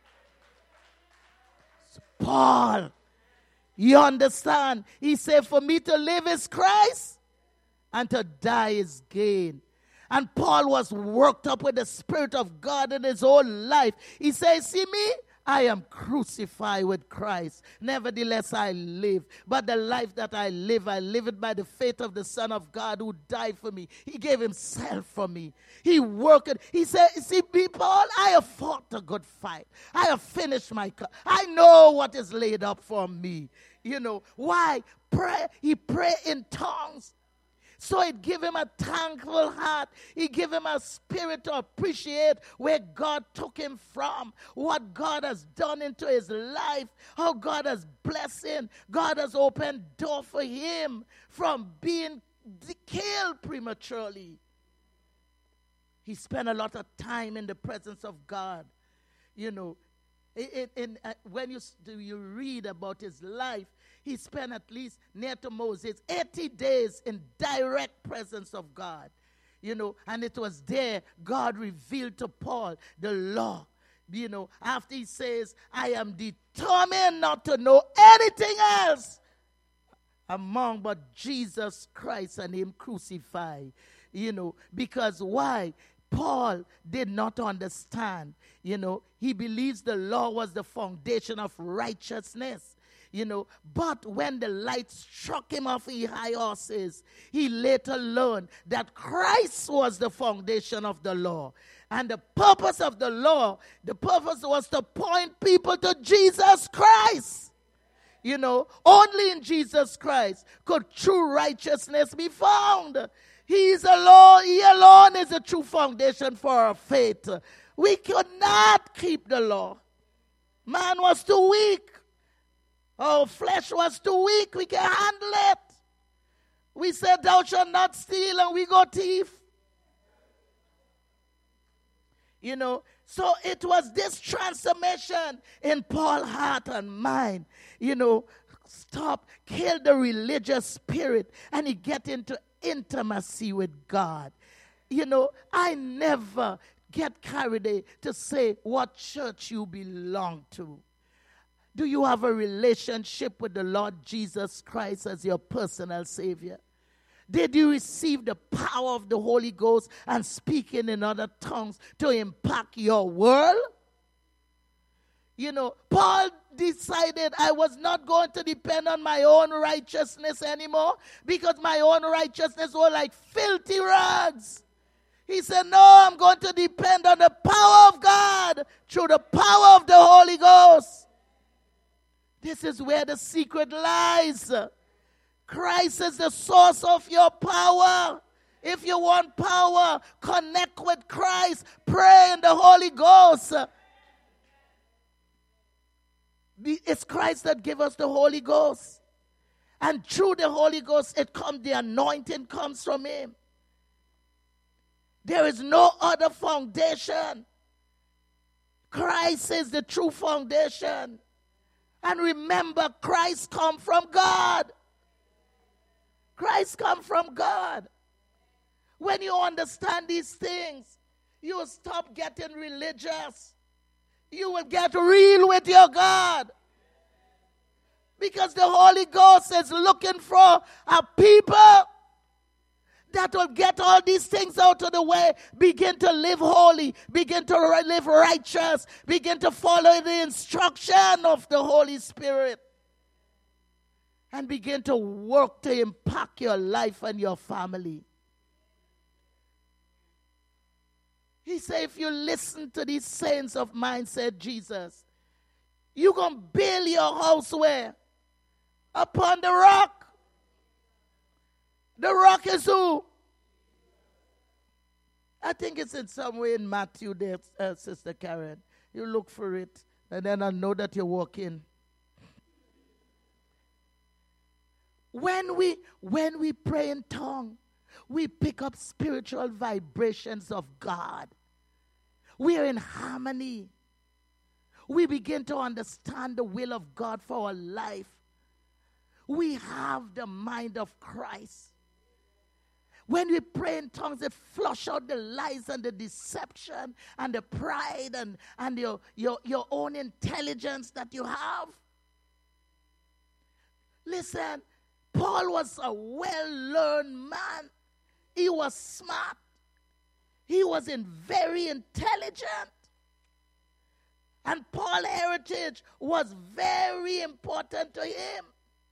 So Paul, you understand? He said, for me to live is Christ and to die is gain. And Paul was worked up with the Spirit of God in his whole life. He says, see me? I am crucified with Christ. Nevertheless, I live. But the life that I live, I live it by the faith of the Son of God who died for me. He gave himself for me. He worked. He said, see, people, I have fought a good fight. I have finished my cup. I know what is laid up for me. You know, why? Pray. He prayed in tongues. So it gave him a thankful heart. He gave him a spirit to appreciate where God took him from, what God has done into his life, how God has blessed him. God has opened door for him from being killed prematurely. He spent a lot of time in the presence of God. You know, in, in, uh, when you, you read about his life, he spent at least near to Moses eighty days in direct presence of God. you know, and it was there God revealed to Paul the law. You know, after he says, I am determined not to know anything else among but Jesus Christ and him crucified. You know, because why? Paul did not understand. You know, he believes the law was the foundation of righteousness. You know, but when the light struck him off his high horses, he later learned that Christ was the foundation of the law. And the purpose of the law, the purpose was to point people to Jesus Christ. You know, only in Jesus Christ could true righteousness be found. He is alone, he alone is the true foundation for our faith. We could not keep the law. Man was too weak. Our flesh was too weak. We can handle it. We said, thou shalt not steal, and we go thief. You know, so it was this transformation in Paul's heart and mind. You know, stop, kill the religious spirit, and he get into intimacy with God. You know, I never get carried away to say what church you belong to. Do you have a relationship with the Lord Jesus Christ as your personal Savior? Did you receive the power of the Holy Ghost and speaking in other tongues to impact your world? You know, Paul decided I was not going to depend on my own righteousness anymore because my own righteousness was like filthy rags. He said, no, I'm going to depend on the power of God through the power of the Holy Ghost. This is where the secret lies. Christ is the source of your power. If you want power, connect with Christ. Pray in the Holy Ghost. It's Christ that gives us the Holy Ghost. And through the Holy Ghost, it comes, the anointing comes from him. There is no other foundation. Christ is the true foundation. And remember, Christ comes from God. Christ comes from God. When you understand these things, you will stop getting religious. You will get real with your God. Because the Holy Ghost is looking for a people that will get all these things out of the way, begin to live holy, begin to live righteous, begin to follow the instruction of the Holy Spirit, and begin to work to impact your life and your family. He said, if you listen to these sayings of mine, said Jesus, you're going to build your house where? Upon the rock. The rock is who? I think it's in somewhere in Matthew there, uh, Sister Karen. You look for it, and then I know that you're walking. When we, when we pray in tongue, we pick up spiritual vibrations of God. We are in harmony. We begin to understand the will of God for our life. We have the mind of Christ. When we pray in tongues, it flush out the lies and the deception and the pride and, and your, your, your own intelligence that you have. Listen, Paul was a well-learned man. He was smart. He was in very intelligent. And Paul's heritage was very important to him.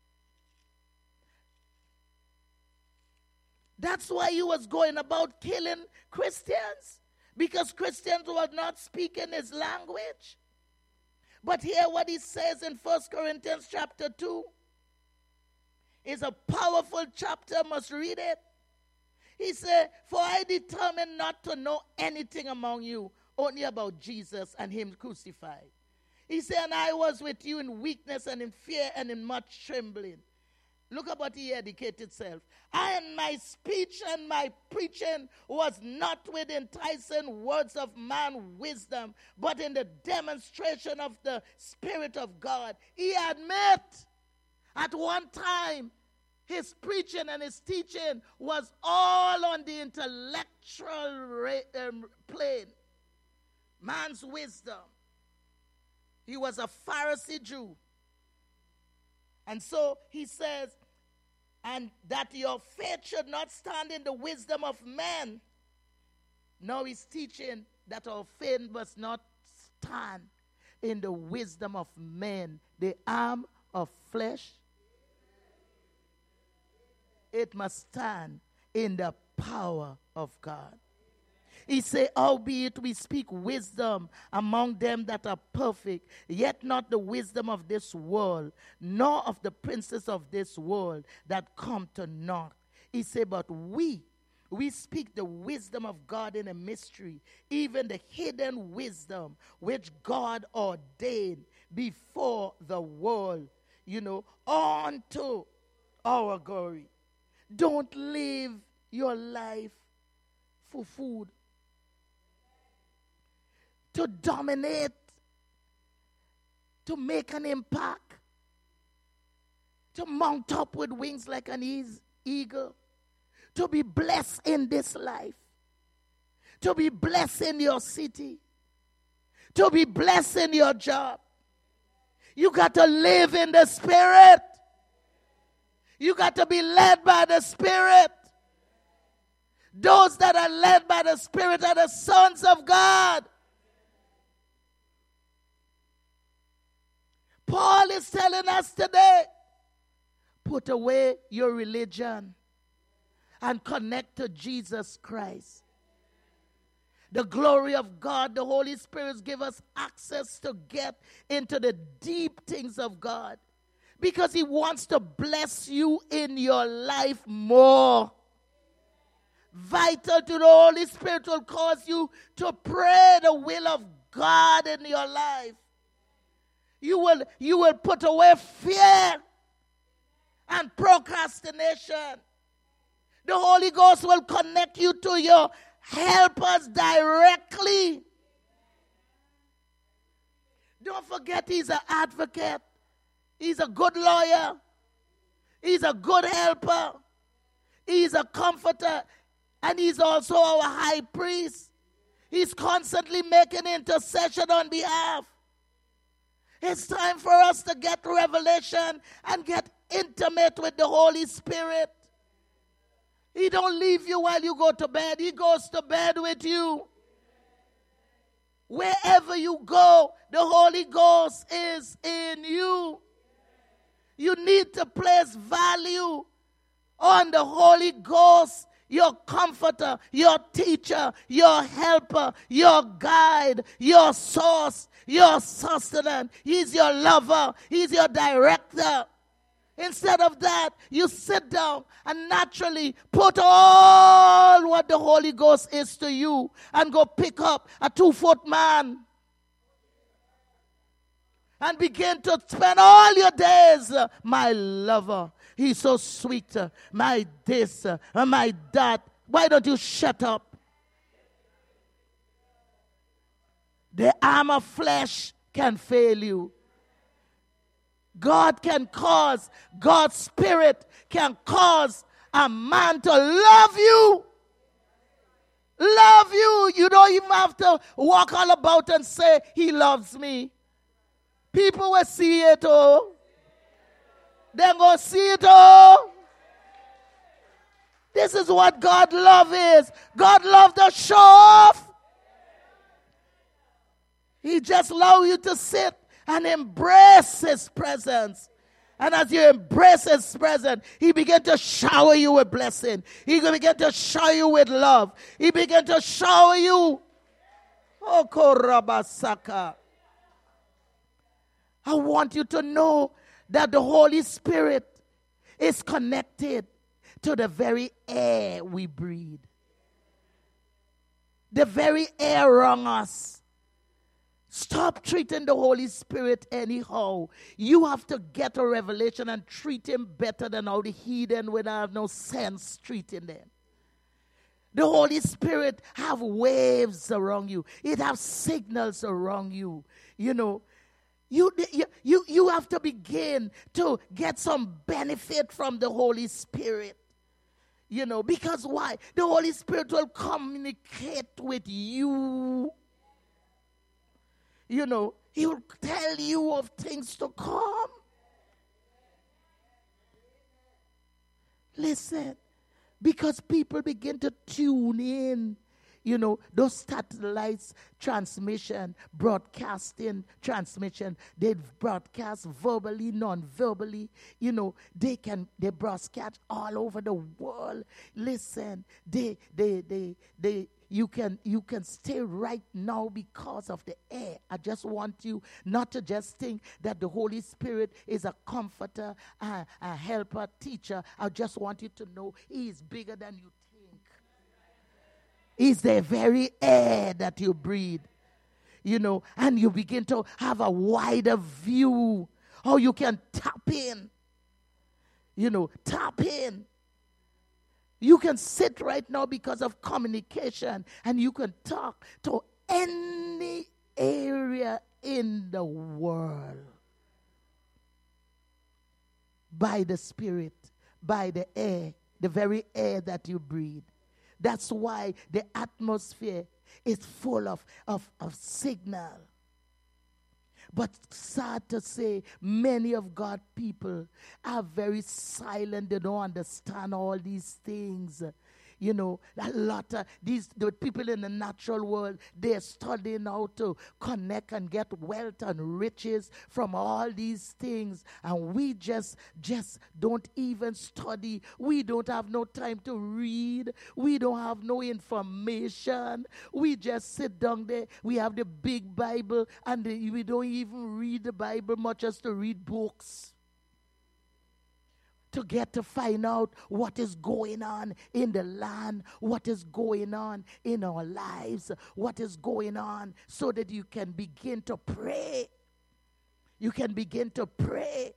That's why he was going about killing Christians, because Christians were not speaking his language. But hear what he says in First Corinthians chapter two. It's a powerful chapter, must read it. He said, for I determined not to know anything among you, only about Jesus and him crucified. He said, and I was with you in weakness and in fear and in much trembling. Look at what he educated himself. And my speech and my preaching was not with enticing words of man wisdom, but in the demonstration of the Spirit of God. He admit at one time his preaching and his teaching was all on the intellectual ra- um, plane. Man's wisdom. He was a Pharisee Jew. And so he says, and that your faith should not stand in the wisdom of men. Now he's teaching that our faith must not stand in the wisdom of men, the arm of flesh. It must stand in the power of God. He said, albeit we speak wisdom among them that are perfect, yet not the wisdom of this world, nor of the princes of this world that come to naught. He said, but we, we speak the wisdom of God in a mystery, even the hidden wisdom which God ordained before the world, you know, unto our glory. Don't live your life for food, to dominate, to make an impact, to mount up with wings like an eagle, to be blessed in this life, to be blessed in your city, to be blessed in your job. You got to live in the Spirit. You got to be led by the Spirit. Those that are led by the Spirit are the sons of God. Paul is telling us today, put away your religion and connect to Jesus Christ. The glory of God, the Holy Spirit give us access to get into the deep things of God, because he wants to bless you in your life more. Vital to the Holy Spirit will cause you to pray the will of God in your life. You will, you will put away fear and procrastination. The Holy Ghost will connect you to your helpers directly. Don't forget, he's an advocate. He's a good lawyer. He's a good helper. He's a comforter. And he's also our high priest. He's constantly making intercession on behalf. It's time for us to get revelation and get intimate with the Holy Spirit. He don't leave you while you go to bed. He goes to bed with you. Wherever you go, the Holy Ghost is in you. You need to place value on the Holy Ghost, your comforter, your teacher, your helper, your guide, your source, your sustenance. He's your lover. He's your director. Instead of that, you sit down and naturally put all what the Holy Ghost is to you and go pick up a two-foot man and begin to spend all your days, uh, my lover. He's so sweet. Uh, my this, uh, my that. Why don't you shut up? The arm of flesh can fail you. God can cause, God's Spirit can cause a man to love you. Love you. You don't even have to walk all about and say, he loves me. People will see it all. They're going to see it all. This is what God love is. God love to show off. He just allow you to sit and embrace his presence. And as you embrace his presence, he began to shower you with blessing. He began to shower you with love. He began to shower you. Oh, Korabasaka. I want you to know that the Holy Spirit is connected to the very air we breathe. The very air around us. Stop treating the Holy Spirit anyhow. You have to get a revelation and treat him better than all the heathen when I have no sense treating them. The Holy Spirit have waves around you. It have signals around you. You know, You, you, you, you have to begin to get some benefit from the Holy Spirit. You know, because why? The Holy Spirit will communicate with you. You know, He will tell you of things to come. Listen, because people begin to tune in. You know, those satellites transmission, broadcasting transmission, they broadcast verbally, non-verbally. You know, they can, they broadcast all over the world. Listen, they, they, they, they, you can, you can stay right now because of the air. I just want you not to just think that the Holy Spirit is a comforter, a, a helper, teacher. I just want you to know He is bigger than you think. Is the very air that you breathe, you know, and you begin to have a wider view, how you can tap in, you know, tap in. You can sit right now because of communication, and you can talk to any area in the world by the Spirit, by the air, the very air that you breathe. That's why the atmosphere is full of, of, of signal. But sad to say, many of God's people are very silent. They don't understand all these things. You know, a lot of these the people in the natural world, they're studying how to connect and get wealth and riches from all these things. And we just, just don't even study. We don't have no time to read. We don't have no information. We just sit down there. We have the big Bible, and the, we don't even read the Bible much as to read books. To get to find out what is going on in the land, what is going on in our lives, what is going on, so that you can begin to pray. You can begin to pray.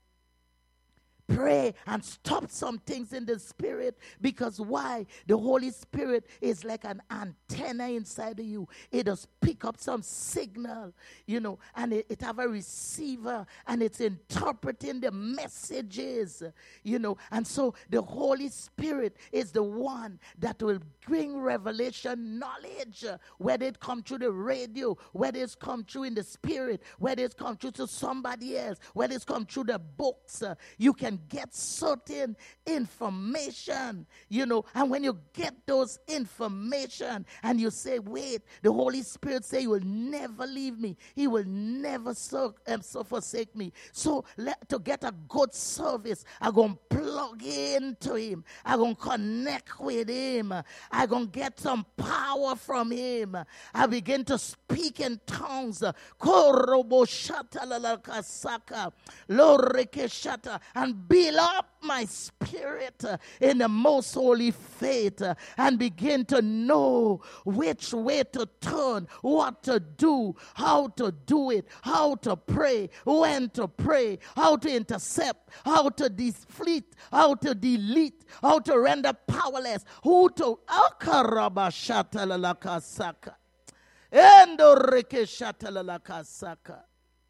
Pray and stop some things in the Spirit. Because why? The Holy Spirit is like an antenna inside of you. It does pick up some signal, you know, and it, it have a receiver, and it's interpreting the messages, you know. And so the Holy Spirit is the one that will bring revelation knowledge, whether it come through the radio, whether it's come through in the Spirit, whether it's come through to somebody else, whether it's come through the books. Uh, you can get certain information, you know, and when you get those information and you say, wait, the Holy Spirit say He will never leave me. He will never so, um, so forsake me. So let, to get a good service, I'm going to plug into Him. I'm going to connect with Him. I'm going to get some power from Him. I begin to speak in tongues. And build up my spirit uh, in the most holy faith uh, and begin to know which way to turn, what to do, how to do it, how to pray, when to pray, how to intercept, how to defeat, how to delete, how to render powerless, who to akarabashatalalakasaka. Endorekeshatalalakasaka.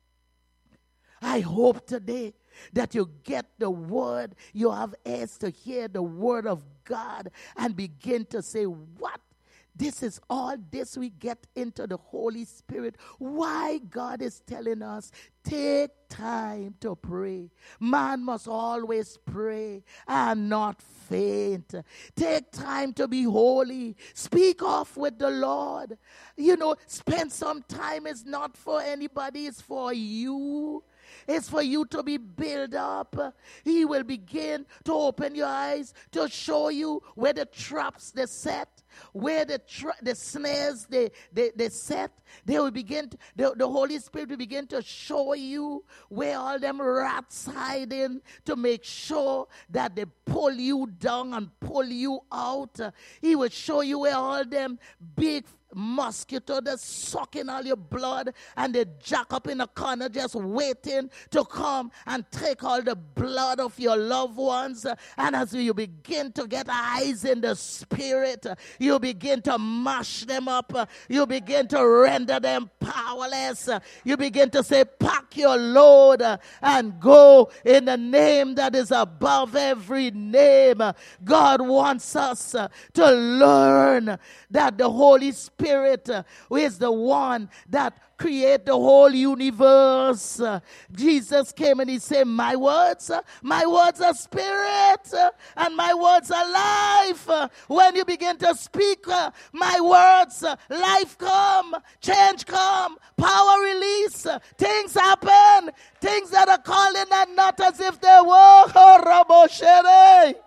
I hope today that you get the word, you have ears to hear the word of God and begin to say, what? This is all this we get into the Holy Spirit. Why God is telling us, take time to pray. Man must always pray and not faint. Take time to be holy. Speak off with the Lord. You know, spend some time. It's not for anybody, it's for you. It's for you to be built up. He will begin to open your eyes, to show you where the traps they set, where the tra- the snares they, they, they set. They will begin, to, the, the Holy Spirit will begin to show you where all them rats hiding, to make sure that they pull you down and pull you out. Uh, he will show you where all them big mosquito that's sucking all your blood, and they jack up in a corner just waiting to come and take all the blood of your loved ones. And as you begin to get eyes in the spirit, you begin to mash them up. You begin to render them powerless. You begin to say, pack your load and go in the name that is above every name. God wants us to learn that the Holy Spirit uh, is the one that create the whole universe. Uh, Jesus came and he said, my words, uh, my words are spirit uh, and my words are life. Uh, when you begin to speak uh, my words, uh, life come, change come, power release, uh, things happen, things that are calling and not as if they were.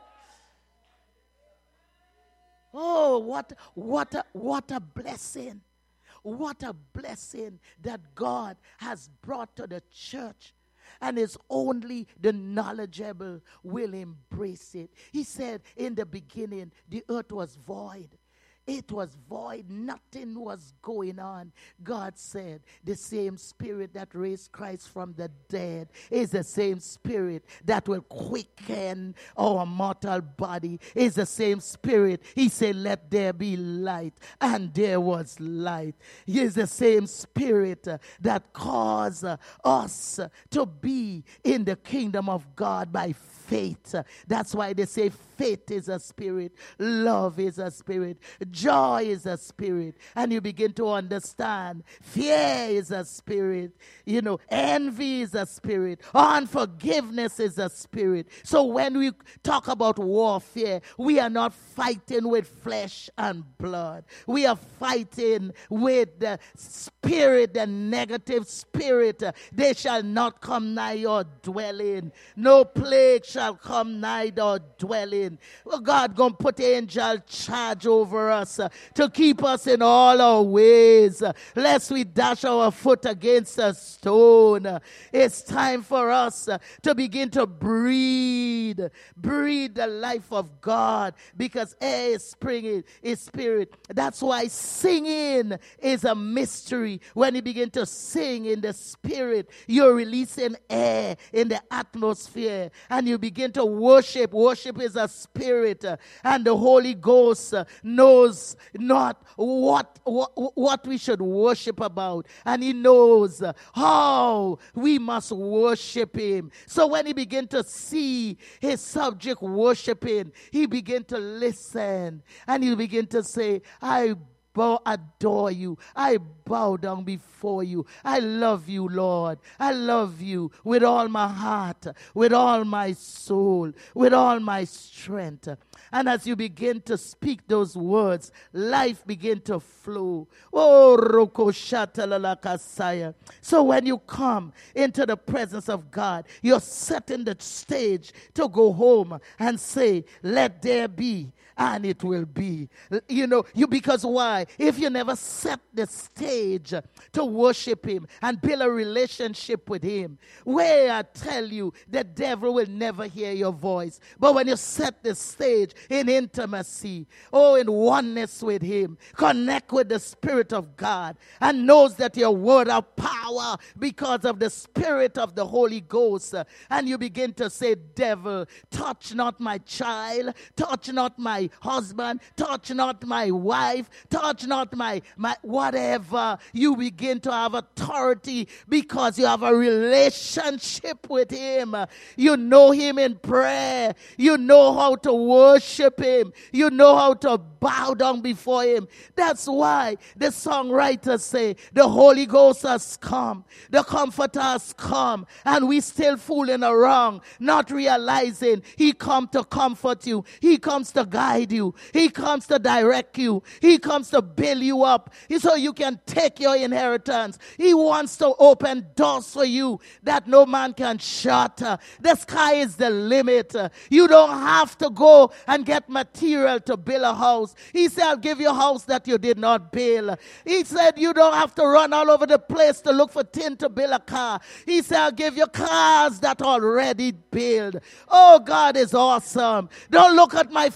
Oh, what, what, a, what a blessing. What a blessing that God has brought to the church. And it's only the knowledgeable will embrace it. He said in the beginning, the earth was void. It was void. Nothing was going on. God said the same spirit that raised Christ from the dead is the same spirit that will quicken our mortal body. Is the same spirit. He said, let there be light. And there was light. He is the same spirit uh, that caused uh, us uh, to be in the kingdom of God by faith. Uh, that's why they say faith is a spirit. Love is a spirit. Joy is a spirit. And you begin to understand fear is a spirit. You know, envy is a spirit. Unforgiveness is a spirit. So when we talk about warfare, we are not fighting with flesh and blood. We are fighting with the spirit, the negative spirit. They shall not come nigh your dwelling. No plague shall come nigh your dwelling. Well, God gonna put angel charge over us uh, to keep us in all our ways, uh, lest we dash our foot against a stone. Uh, it's time for us uh, to begin to breathe, breathe the life of God, because air is springing, is spirit. That's why singing is a mystery. When you begin to sing in the spirit, you're releasing air in the atmosphere, and you begin to worship. Worship is a spirit, uh, and the Holy Ghost uh, knows not what, what what we should worship about, and he knows uh, how we must worship him. So when he begin to see his subject worshiping, he begin to listen, and he begin to say, I bow, adore you. I bow down before you. I love you, Lord. I love you with all my heart, with all my soul, with all my strength. And as you begin to speak those words, life begin to flow. Oh, Roko Shatalalakasaya. So when you come into the presence of God, you're setting the stage to go home and say, let there be, and it will be. You know, you because why? If you never set the stage to worship him and build a relationship with him, where I tell you, the devil will never hear your voice. But when you set the stage in intimacy, oh, in oneness with him, connect with the Spirit of God, and knows that your word have power because of the Spirit of the Holy Ghost, and you begin to say, devil, touch not my child, touch not my husband, touch not my wife, touch not my, my whatever. You begin to have authority because you have a relationship with him. You know him in prayer. You know how to worship him. You know how to bow down before him. That's why the songwriters say the Holy Ghost has come, the Comforter has come, and we still fooling around, not realizing he come to comfort you. He comes to guide you. He comes to direct you. He comes to build you up so you can take your inheritance. He wants to open doors for you that no man can shut. The sky is the limit. You don't have to go and get material to build a house. He said, I'll give you a house that you did not build. He said, you don't have to run all over the place to look for tin to build a car. He said, I'll give you cars that already built. Oh, God is awesome. Don't look at my financial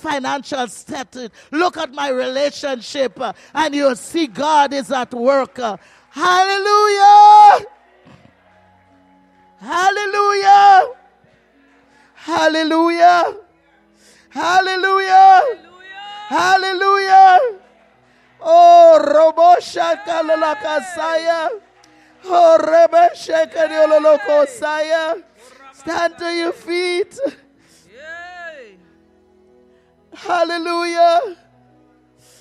financial status. Look at my relationship, uh, and you'll see God is at work. Uh, hallelujah! Hallelujah! Hallelujah! Hallelujah! Hallelujah! Oh, Robosha Kalalakasaya. Oh, Rebesha Kadiolokosaya. Stand to your feet. Hallelujah.